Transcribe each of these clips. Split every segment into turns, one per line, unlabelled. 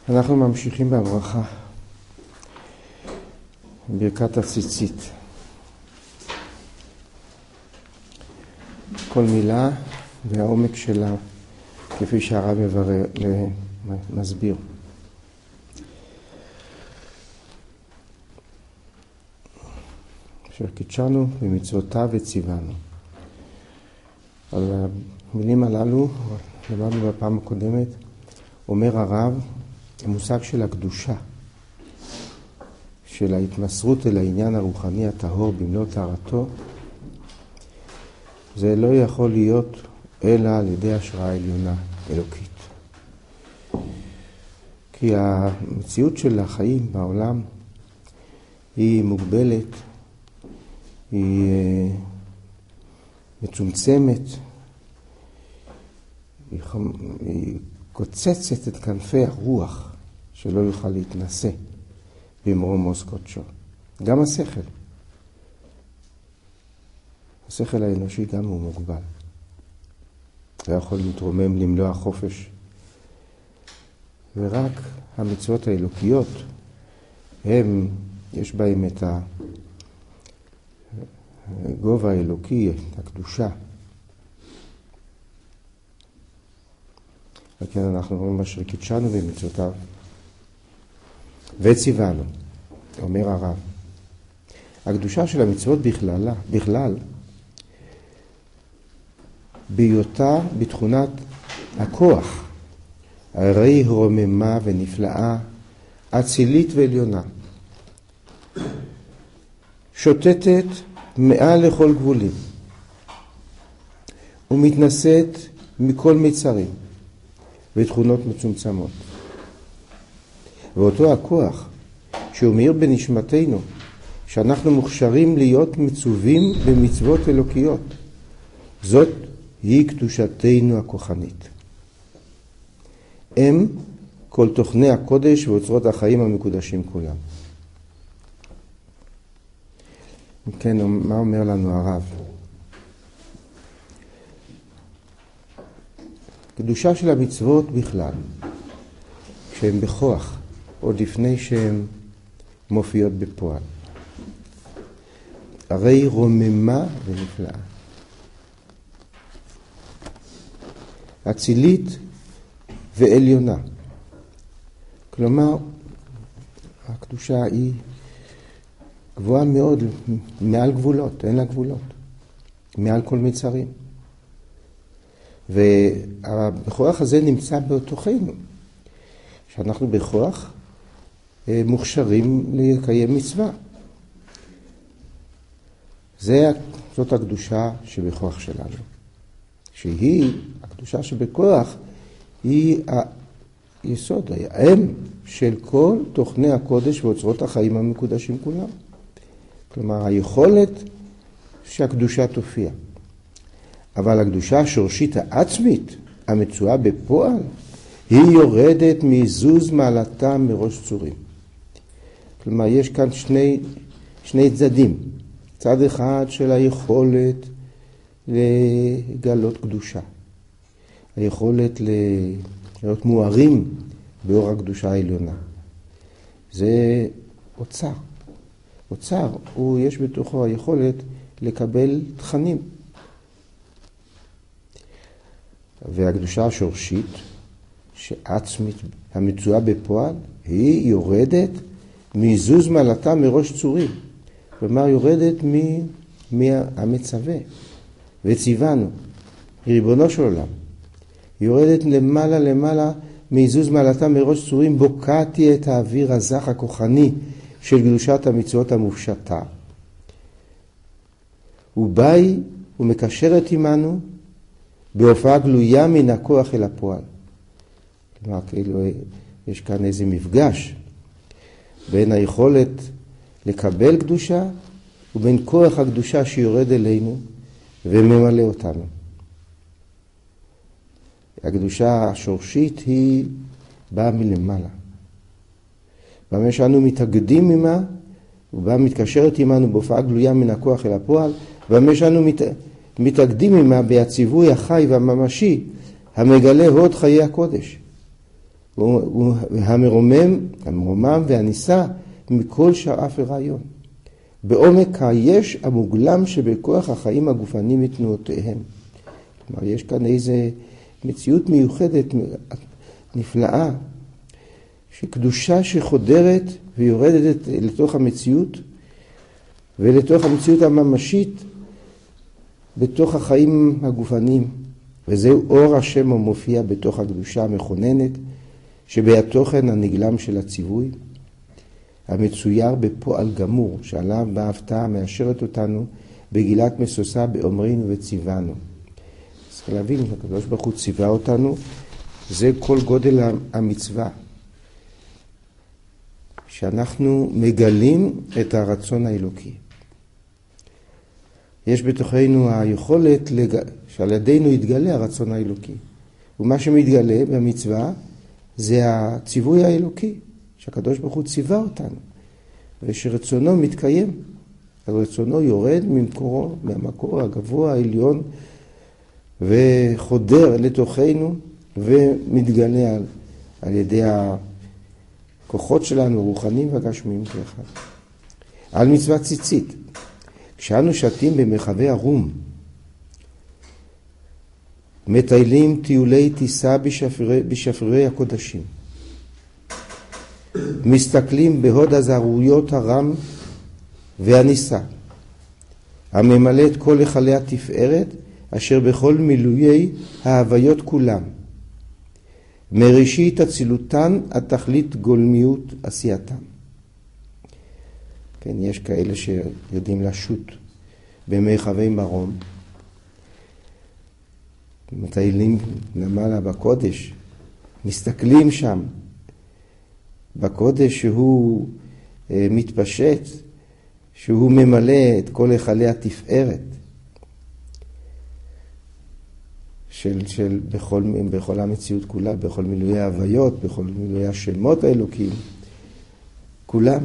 אנחנו ממשיכים בברכה, ברכת הציצית. כל מילה והעומק שלה, כפי שהרב מסביר. אשר קידשנו במצוותיו וציוונו. על המילים הללו, למדנו בפעם הקודמת, אומר הרב, המושג של הקדושה, של ההתמסרות אל העניין הרוחני הטהור במלוא טהרתו, זה לא יכול להיות אלא על ידי השראה עליונה אלוקית. כי המציאות של החיים בעולם היא מוגבלת, היא מצומצמת, היא קוצצת את כנפי הרוח שלא יוכל להתנסה במרום עוז קודשו. גם השכל האנושי גם הוא מוגבל. לא יכול להתרומם למלוא החופש. ורק המצוות האלוקיות, יש בהם את הגובה האלוקי, את הקדושה. וכן אנחנו רואים אשר קידשנו במצוותיו וציוונו, אומר הרב. הקדושה של המצוות בכלל בהיותה בתכונת הכוח, הרי רוממה ונפלאה, אצילית ועליונה, שוטטת מעל לכל גבולים ומתנשאת מכל מצרים ותכונות מצומצמות. ואותו הכוח שהוא מאיר בנשמתנו, שאנחנו מוכשרים להיות מצווים במצוות אלוקיות, זאת היא קדושתנו הכוחנית. הם כל תוכני הקודש ואוצרות החיים המקודשים כולם. כן, מה אומר לנו הרב? קדושה של המצוות בכלל, כשהן בכוח, עוד לפני שהן מופיעות בפועל. הרי רוממה ונפלאה. אצילית ועליונה. כלומר, הקדושה היא גבוהה מאוד, מעל גבולות, אין לה גבולות. מעל כל מצרים. והבכוח הזה נמצא בתוכנו. שאנחנו בכוח מוכשרים לקיים מצווה. זאת הקדושה שבכוח שלנו. שהיא, הקדושה שבכוח, היא היסוד, האם של כל תוכני הקודש ואוצרות החיים המקודשים כולם. כלומר, היכולת שהקדושה תופיע. אבל הקדושה השורשית העצמית, המצויה בפועל, היא יורדת מזוז מעלתה מראש צורים. כלומר, יש כאן שני צדדים. צד אחד של היכולת לגלות קדושה. היכולת להיות מוארים באור הקדושה העליונה. זה אוצר. אוצר, יש בתוכו היכולת לקבל תכנים. והקדושה השורשית, שעצמית, המצויה בפועל, היא יורדת מזוז מעלתה מראש צורים. כלומר, יורדת מהמצווה. וציוונו, ריבונו של עולם. יורדת למעלה מזוז מעלתה מראש צורים, בוקעתי את האוויר הזך הכוחני של קדושת המצוות המופשטה. ובאי ומקשרת עמנו בהופעה גלויה מן הכוח אל הפועל. כלומר, כאילו יש כאן איזה מפגש בין היכולת לקבל קדושה ובין כוח הקדושה שיורד אלינו וממלא אותנו. הקדושה השורשית היא באה מלמעלה. במה שאנו מתאגדים עמה, ובאה מתקשרת עמנו בהופעה גלויה מן הכוח אל הפועל, במה שאנו מתאגדים עמה בהציווי החי והממשי, המגלה הוד חיי הקודש. המרומם והניסה מכל שאר אף ורעיון. בעומק היש המוגלם שבכוח החיים הגופניים ותנועותיהם. כלומר, יש כאן איזה מציאות מיוחדת, נפלאה, שקדושה שחודרת ויורדת לתוך המציאות, ולתוך המציאות הממשית, בתוך החיים הגופניים. וזהו אור השם המופיע בתוך הקדושה המכוננת, שבתוכן הנגלם של הציווי, המצויר בפועל גמור, שעליו בהפתעה מאשרת אותנו בגילת מסוסה באומרינו וציוונו. צריך להבין, הקדוש ברוך הוא ציווה אותנו, זה כל גודל המצווה. שאנחנו מגלים את הרצון האלוקי. יש בתוכנו היכולת שעל ידינו יתגלה הרצון האלוקי. ומה שמתגלה במצווה זה הציווי האלוקי, שהקדוש ברוך הוא ציווה אותנו, ושרצונו מתקיים. הרצונו יורד מהמקור הגבוה העליון, וחודר לתוכנו, ומתגלה על ידי הכוחות שלנו, רוחניים והגשמיים כאחד. על מצוות ציצית. כשאנו שתים במרחבי הרום, מטיילים טיולי טיסה בשפרירי הקודשים, מסתכלים בהוד הזערויות הרם והניסה, הממלא את כל היכלי התפארת, אשר בכל מילויי ההוויות כולם, מראשית אצילותן עד תכלית גולמיות עשייתם. כן, יש כאלה שיודעים לשוט במרחבי מרום, מטיילים למעלה בקודש, מסתכלים שם בקודש שהוא מתפשט, שהוא ממלא את כל היכלי התפארת של בכל המציאות כולה, בכל מילויי ההוויות, בכל מילויי השמות האלוקיים, כולם.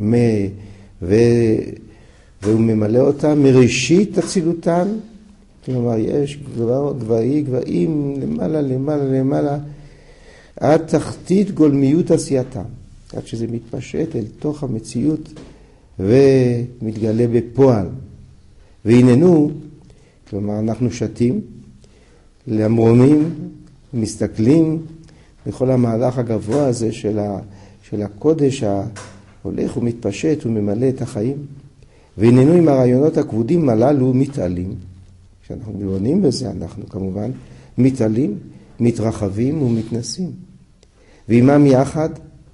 והוא ממלא אותם מראשית אצילותן, כלומר יש גבהים למעלה, עד תחתית גולמיות עשייתם, עד שזה מתפשט אל תוך המציאות ומתגלה בפועל. והננו, כלומר אנחנו שתים, למרומים, מסתכלים בכל המהלך הגבוה הזה של הקודש הולך ומתפשט וממלא את החיים. והננו עם הרעיונות הכבודים הללו מתעלים. כשאנחנו מלונים בזה, אנחנו כמובן מתעלים, מתרחבים ומתנסים. ועימם יחד,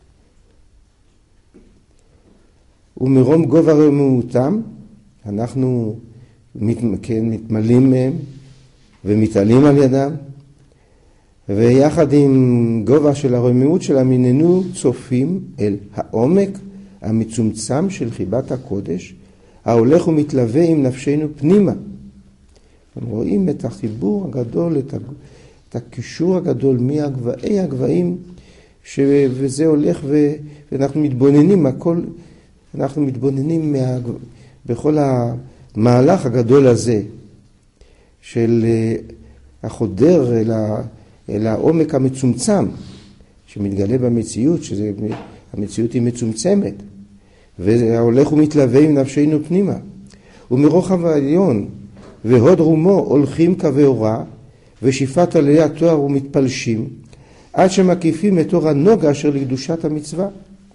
ומרום גובה רוממותם, אנחנו מתמלאים מהם ומתעלים על ידם, ויחד עם גובה של הרוממות שלהם הננו צופים אל העומק המצומצם של חיבת הקודש, ההולך ומתלווה עם נפשנו פנימה. אנחנו רואים את החיבור הגדול, את הקישור הגדול מהגבהי הגבהים, וזה הולך ואנחנו מתבוננים, אנחנו מתבוננים בכל המהלך הגדול הזה של החודר אל העומק המצומצם שמתגלה במציאות, שהמציאות היא מצומצמת, והולך ומתלווה עם נפשנו פנימה. ומרוחב העליון והוד רומו הולכים קווי אורה, ושפעת עלי התואר ומתפלשים, עד שמקיפים את אור הנוגה אשר לקדושת המצווה.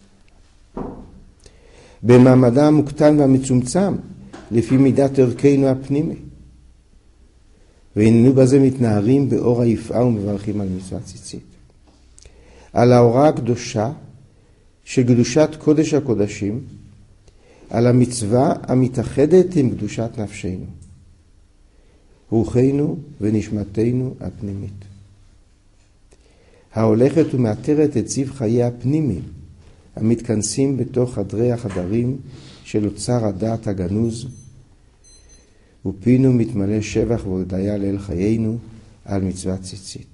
במעמדה המוקטן והמצומצם, לפי מידת ערכנו הפנימי. והננו בזה מתנערים באור היפעה ומברכים על מצוות ציצית. על האורה הקדושה של קדושת קודש הקודשים, על המצווה המתאחדת עם קדושת נפשנו, רוחנו ונשמתנו הפנימית, ההולכת ומאתרת את ציו חיי הפנימיים, המתכנסים בתוך חדרי החדרים של אוצר הדעת הגנוז, ופינו מתמלא שבח והודיה לאל חיינו על מצוות ציצית.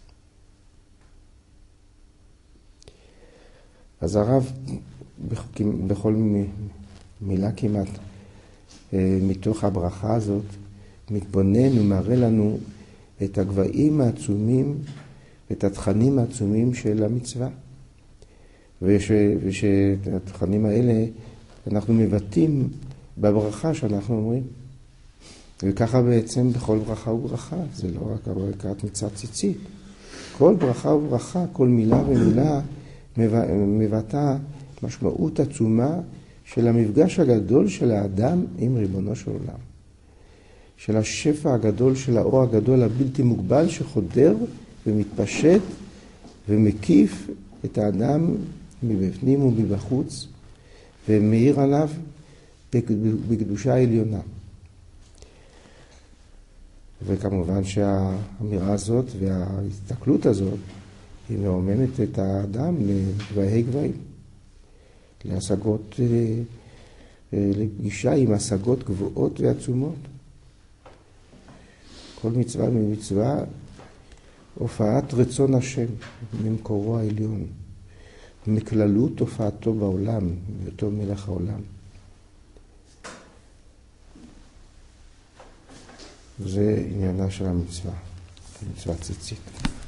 אז הרב בכל מילה כמעט מתוך הברכה הזאת מתבונן ומראה לנו את הגבהים העצומים את התכנים העצומים של המצווה. ושהתכנים האלה אנחנו מבטאים בברכה שאנחנו אומרים. וככה בעצם בכל ברכה וברכה, זה לא רק ברכת מצוות ציצית. כל ברכה וברכה, כל מילה ומילה מבטאה משמעות עצומה של המפגש הגדול של האדם עם ריבונו של עולם. של השפע הגדול, של האור הגדול הבלתי מוגבל שחודר ומתפשט ומקיף את האדם מבפנים ומבחוץ ומאיר עליו בקדושה העליונה. וכמובן שהאמירה הזאת וההסתכלות הזאת היא מאומנת את האדם לגבהי גבהים, להשגות, לפגישה עם השגות גבוהות ועצומות. כל מצווה ממצווה הופעת רצון השם ממקורו העליון, מכללות הופעתו בעולם, מאותו מלך העולם. זה עניינה של המצווה, מצוות ציצית.